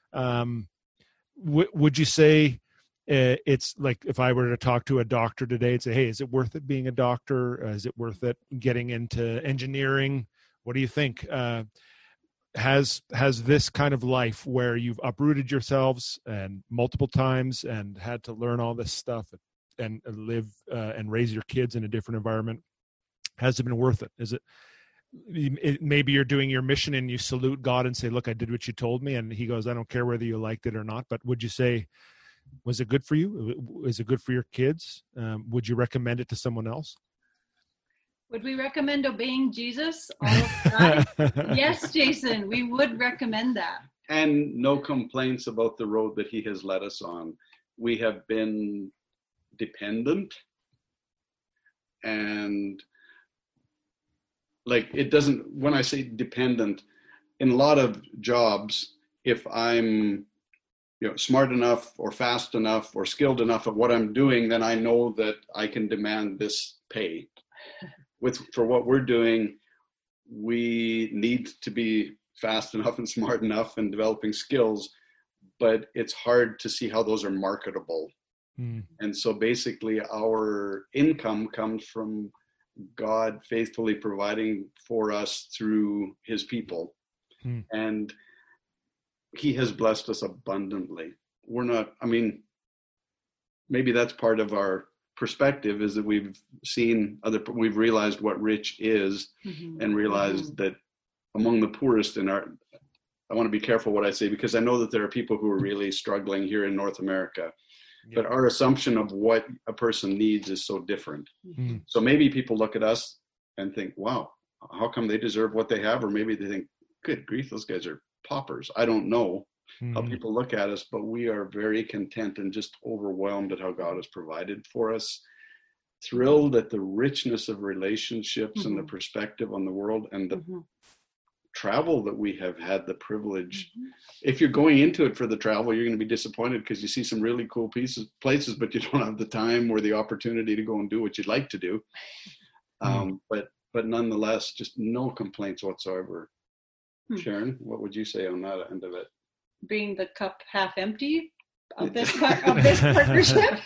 Would you say it's like, if I were to talk to a doctor today and say, hey, is it worth it being a doctor? Is it worth it getting into engineering? What do you think? Has this kind of life where you've uprooted yourselves and multiple times and had to learn all this stuff and live and raise your kids in a different environment, has it been worth it? Is it maybe you're doing your mission and you salute God and say, look, I did what you told me, and he goes, I don't care whether you liked it or not, but would you say, was it good for you? Is it good for your kids? Would you recommend it to someone else? Would we recommend obeying Jesus all of the time? Yes, Jason, we would recommend that. And no complaints about the road that he has led us on. We have been dependent, and like, it doesn't, when I say dependent, in a lot of jobs, if I'm smart enough or fast enough or skilled enough at what I'm doing, then I know that I can demand this pay. For what we're doing, we need to be fast enough and smart enough and developing skills, but it's hard to see how those are marketable. And so basically our income comes from God faithfully providing for us through his people. And he has blessed us abundantly. Maybe that's part of our perspective, is that we've realized what rich is, and realized that among the poorest I want to be careful what I say, because I know that there are people who are really struggling here in North America. But our assumption of what a person needs is so different. So maybe people look at us and think, wow, how come they deserve what they have? Or maybe they think, good grief, those guys are paupers. I don't know how people look at us, but we are very content and just overwhelmed at how God has provided for us. Thrilled at the richness of relationships and the perspective on the world, and the travel that we have had the privilege. If you're going into it for the travel, you're going to be disappointed because you see some really cool places, but you don't have the time or the opportunity to go and do what you'd like to do. But nonetheless, just no complaints whatsoever. Sharon, what would you say on that end of it? Being the cup half empty of this partnership.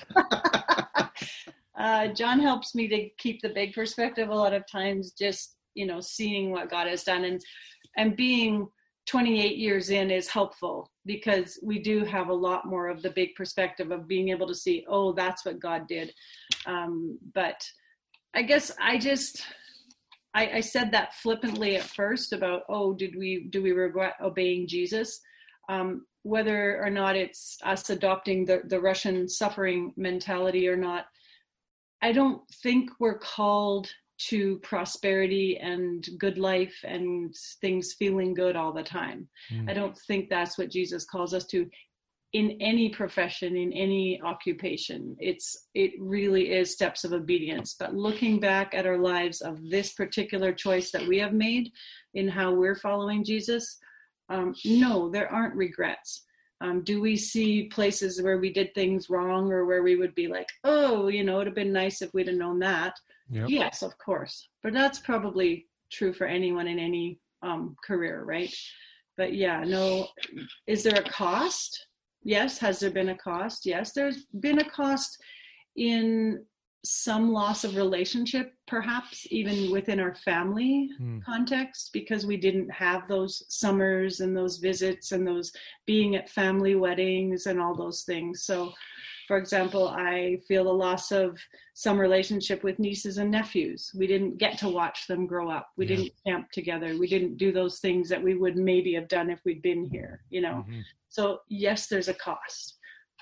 John helps me to keep the big perspective a lot of times, just seeing what God has done, and being 28 years in is helpful, because we do have a lot more of the big perspective of being able to see, oh, that's what God did. But I guess I said that flippantly at first about, do we regret obeying Jesus? Whether or not it's us adopting the Russian suffering mentality or not, I don't think we're called to prosperity and good life and things feeling good all the time. I don't think that's what Jesus calls us to in any profession, in any occupation. It really is steps of obedience. But looking back at our lives of this particular choice that we have made in how we're following Jesus, no, there aren't regrets. Do we see places where we did things wrong, or where we would be like, oh, it would have been nice if we'd have known that? Yep. Yes, of course. But that's probably true for anyone in any career, right? But yeah, no. Is there a cost? Yes. Has there been a cost? Yes, there's been a cost in some loss of relationship, perhaps even within our family context, because we didn't have those summers and those visits and those being at family weddings and all those things. So, for example, I feel the loss of some relationship with nieces and nephews. We didn't get to watch them grow up. We didn't camp together. We didn't do those things that we would maybe have done if we'd been here, So yes, there's a cost.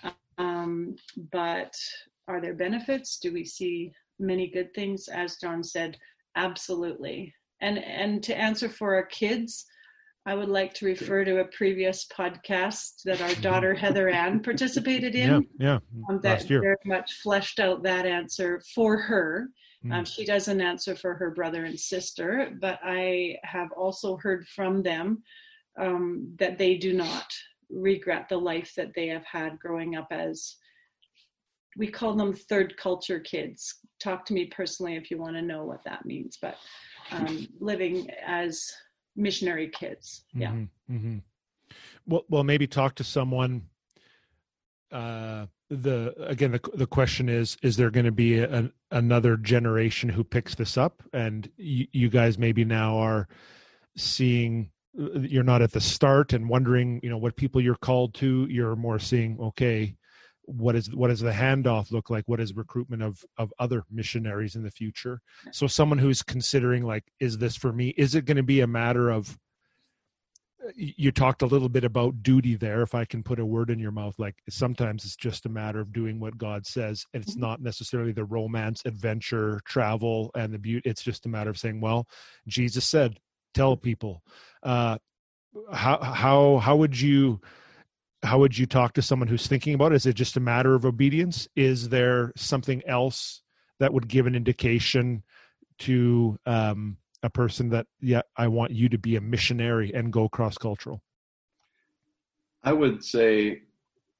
But are there benefits? Do we see many good things? As John said, absolutely. And to answer for our kids, I would like to refer to a previous podcast that our daughter Heather Ann participated in. That very much fleshed out that answer for her. She doesn't answer for her brother and sister, but I have also heard from them that they do not regret the life that they have had growing up as, we call them third culture kids. Talk to me personally if you want to know what that means, but living as missionary kids. Well, maybe talk to someone. The question is there going to be another generation who picks this up? And you guys maybe now are seeing, you're not at the start and wondering, what people you're called to. You're more seeing, okay, what does the handoff look like? What is recruitment of other missionaries in the future? So someone who's considering, like, is this for me? Is it going to be a matter of, you talked a little bit about duty there, if I can put a word in your mouth, like sometimes it's just a matter of doing what God says, and it's not necessarily the romance, adventure, travel, and the beauty. It's just a matter of saying, well, Jesus said, tell people. How would you talk to someone who's thinking about it? Is it just a matter of obedience? Is there something else that would give an indication to a person that, I want you to be a missionary and go cross-cultural? I would say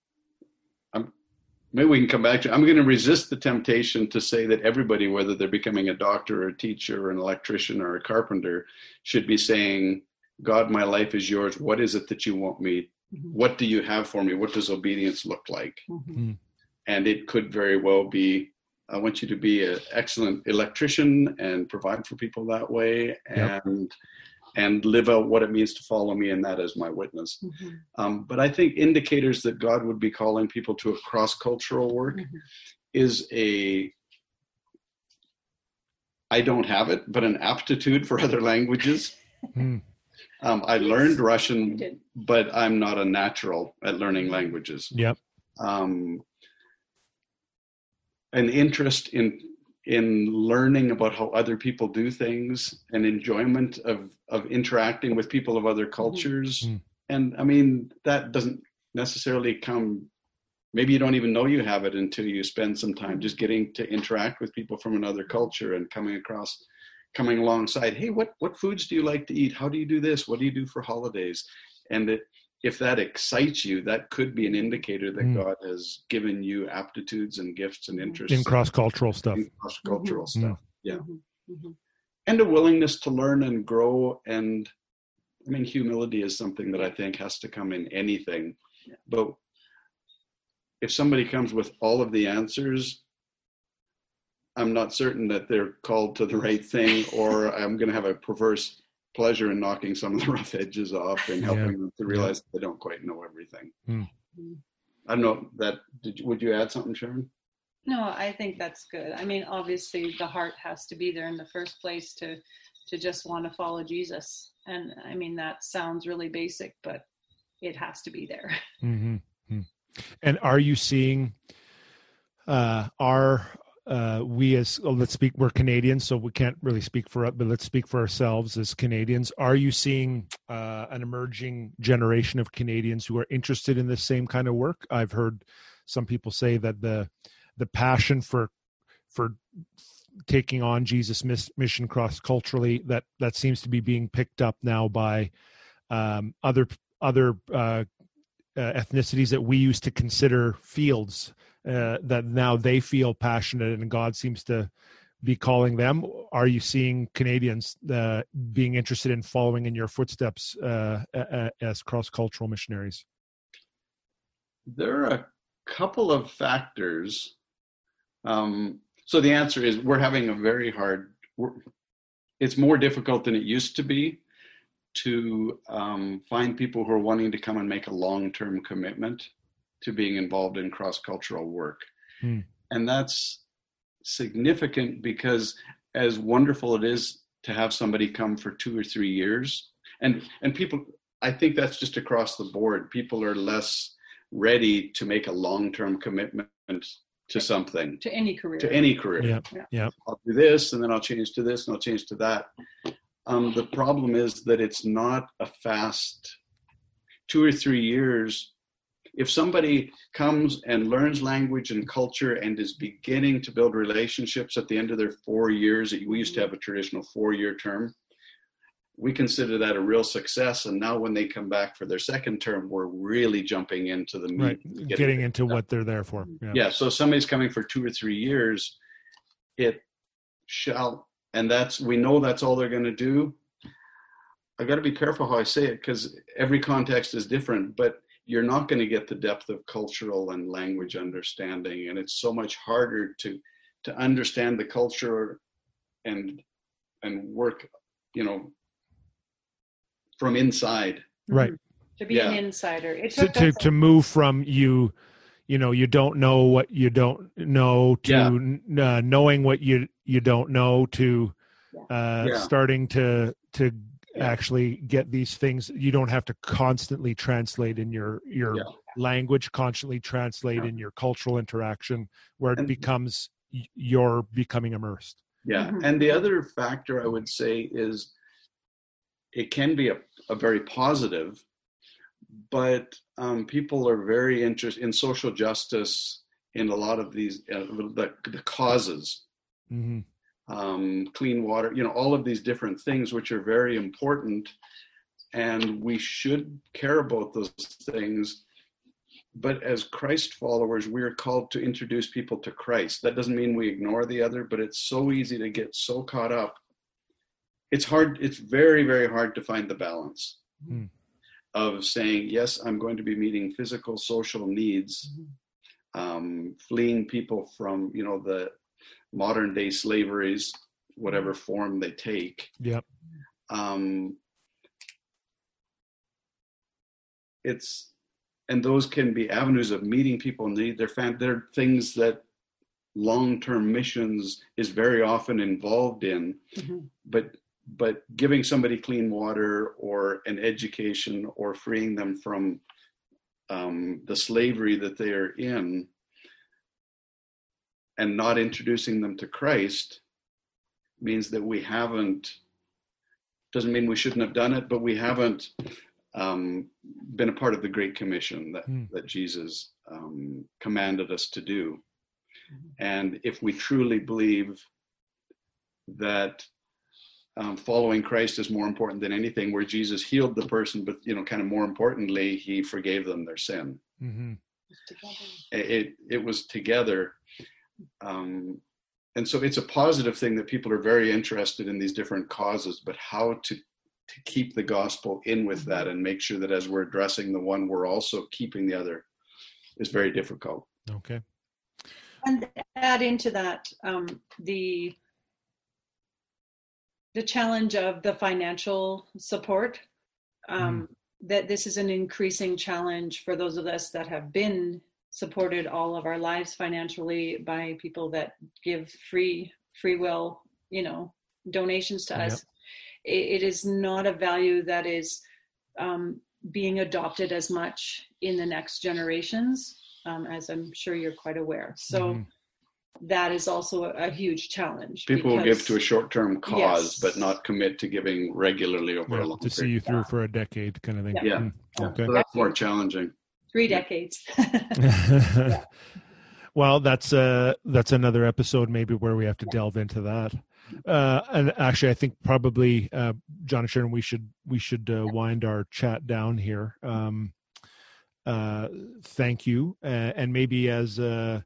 maybe we can come back to, I'm going to resist the temptation to say that everybody, whether they're becoming a doctor or a teacher or an electrician or a carpenter, should be saying, God, my life is yours. What is it that you want me? What do you have for me? What does obedience look like? Mm-hmm. And it could very well be, I want you to be an excellent electrician and provide for people that way, and live out what it means to follow me, and that as my witness. But I think indicators that God would be calling people to a cross-cultural work is I don't have it, but an aptitude for other languages. I learned Russian, but I'm not a natural at learning languages. Yep. An interest in learning about how other people do things, an enjoyment of interacting with people of other cultures. And I mean, that doesn't necessarily come, maybe you don't even know you have it until you spend some time just getting to interact with people from another culture and coming alongside, hey, what foods do you like to eat? How do you do this? What do you do for holidays? And if that excites you, that could be an indicator that God has given you aptitudes and gifts and interests in cross-cultural stuff. Yeah. And a willingness to learn and grow. And I mean, humility is something that I think has to come in anything. But if somebody comes with all of the answers, I'm not certain that they're called to the right thing, or I'm going to have a perverse pleasure in knocking some of the rough edges off and helping them to realize that they don't quite know everything. I don't know would you add something, Sharon? No, I think that's good. I mean, obviously the heart has to be there in the first place to just want to follow Jesus. And I mean, that sounds really basic, but it has to be there. And are you seeing we're Canadians, so we can't really speak for it, but let's speak for ourselves as Canadians. Are you seeing an emerging generation of Canadians who are interested in this same kind of work? I've heard some people say that the passion for taking on Jesus' mission cross-culturally, that seems to be being picked up now by other ethnicities that we used to consider fields, that now they feel passionate and God seems to be calling them. Are you seeing Canadians being interested in following in your footsteps as cross-cultural missionaries? There are a couple of factors. So the answer is we're having a very hard, it's more difficult than it used to be to find people who are wanting to come and make a long-term commitment to being involved in cross-cultural work. And that's significant because as wonderful it is to have somebody come for 2 or 3 years, and people, I think that's just across the board. People are less ready to make a long-term commitment to something. To any career. Yeah. I'll do this, and then I'll change to this, and I'll change to that. The problem is that it's not a fast 2 or 3 years. If somebody comes and learns language and culture and is beginning to build relationships at the end of their 4 years, we used to have a traditional 4-year term, we consider that a real success. And now when they come back for their second term, we're really jumping into the meat. Right. Getting into what they're there for. Yeah. So if somebody's coming for 2 or 3 years, we know that's all they're going to do. I've got to be careful how I say it because every context is different, but you're not going to get the depth of cultural and language understanding. And it's so much harder to understand the culture and work, from inside. Right. To be an insider. To move from you don't know what you don't know to knowing what you don't know to starting to actually get these things. You don't have to constantly translate in your language, constantly translate in your cultural interaction where it becomes you're becoming immersed. Yeah. And the other factor I would say is it can be a very positive, but people are very interested in social justice, in a lot of these, the causes, clean water, all of these different things, which are very important. And we should care about those things. But as Christ followers, we're called to introduce people to Christ. That doesn't mean we ignore the other, but it's so easy to get so caught up. It's hard. It's very, very hard to find the balance of saying, yes, I'm going to be meeting physical, social needs, fleeing people from, the modern day slaveries, whatever form they take. Yep. And those can be avenues of meeting people in need. They're things that long-term missions is very often involved in, but giving somebody clean water or an education or freeing them from the slavery that they are in and not introducing them to Christ means that we haven't, doesn't mean we shouldn't have done it, but we haven't been a part of the Great Commission that Jesus commanded us to do. And if we truly believe that following Christ is more important than anything, where Jesus healed the person, but kind of more importantly, he forgave them their sin. It was together. And so it's a positive thing that people are very interested in these different causes, but how to keep the gospel in with that and make sure that as we're addressing the one, we're also keeping the other is very difficult. Okay. And add into that the challenge of the financial support, that this is an increasing challenge for those of us that have been supported all of our lives financially by people that give free will, donations to us. It is not a value that is being adopted as much in the next generations, as I'm sure you're quite aware. So that is also a huge challenge. People will give to a short-term cause, but not commit to giving regularly over a long period. To see you through for a decade kind of thing. Yeah. Okay. So that's more challenging. 3 decades. Well, that's another episode maybe where we have to delve into that. And actually, I think probably, John and Sharon, we should wind our chat down here. Thank you, and maybe as a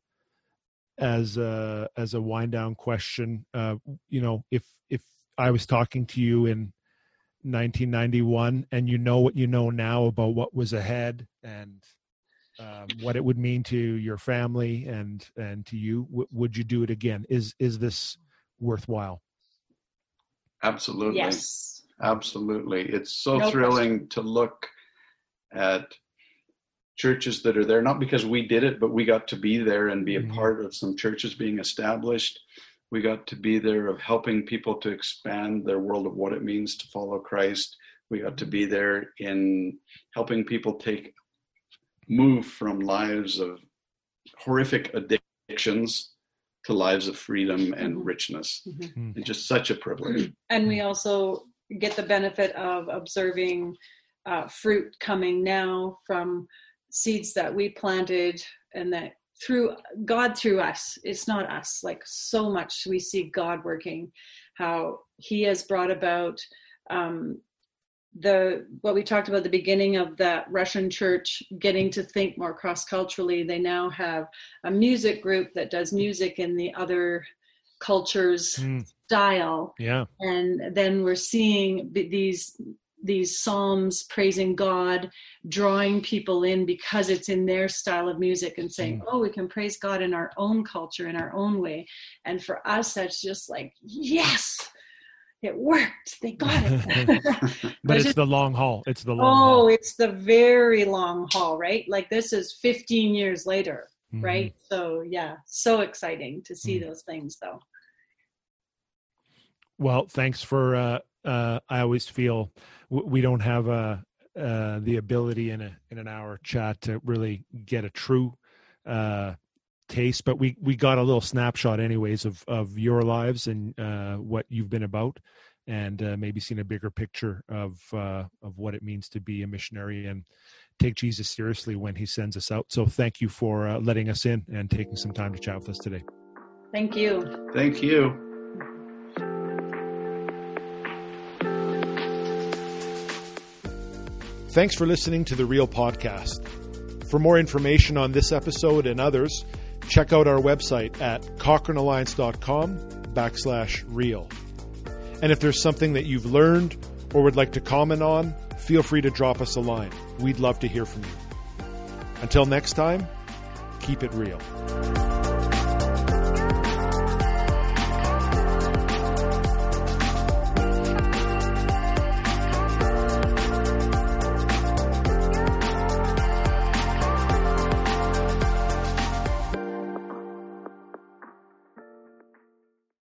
wind down question, if I was talking to you in 1991 and you know what you know now about what was ahead and what it would mean to your family and to you, would you do it again? Is this worthwhile? Absolutely. Yes. Absolutely. It's so thrilling to look at churches that are there, not because we did it, but we got to be there and be a part of some churches being established. We got to be there of helping people to expand their world of what it means to follow Christ. We got to be there in helping people move from lives of horrific addictions to lives of freedom and richness. It's just such a privilege. And we also get the benefit of observing fruit coming now from seeds that we planted, and that through God, through us. It's not us. Like, so much we see God working, how he has brought about what we talked about at the beginning of that Russian church getting to think more cross-culturally. They now have a music group that does music in the other cultures style. Yeah. And then we're seeing these psalms praising God, drawing people in because it's in their style of music, and saying, oh, we can praise God in our own culture, in our own way. And for us, that's just like, yes, it worked. They got it. But it's the long haul. It's the long haul. It's the very long haul, right? Like, this is 15 years later, right? So yeah, so exciting to see those things though. Well, thanks for, I always feel we don't have the ability in an hour chat to really get a true taste, but we got a little snapshot anyways of your lives and what you've been about, and maybe seen a bigger picture of what it means to be a missionary and take Jesus seriously when he sends us out. So thank you for letting us in and taking some time to chat with us today. Thank you. Thank you. Thanks for listening to The Real Podcast. For more information on this episode and others, check out our website at cochranealliance.com/real. And if there's something that you've learned or would like to comment on, feel free to drop us a line. We'd love to hear from you. Until next time, keep it real.